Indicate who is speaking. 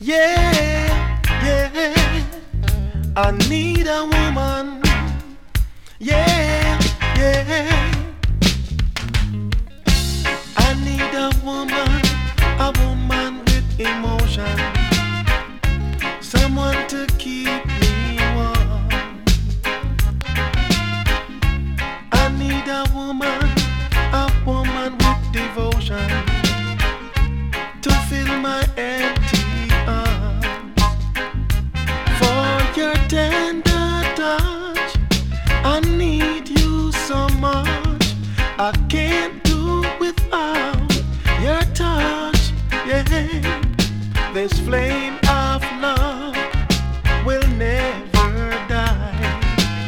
Speaker 1: Yeah, yeah. I need a woman. Yeah, yeah. I need a woman with emotion. Someone to keep me warm. I need a woman with devotion to fill my empty arms. For your tender touch, I need you so much. I can't do without your touch. Yeah, this flame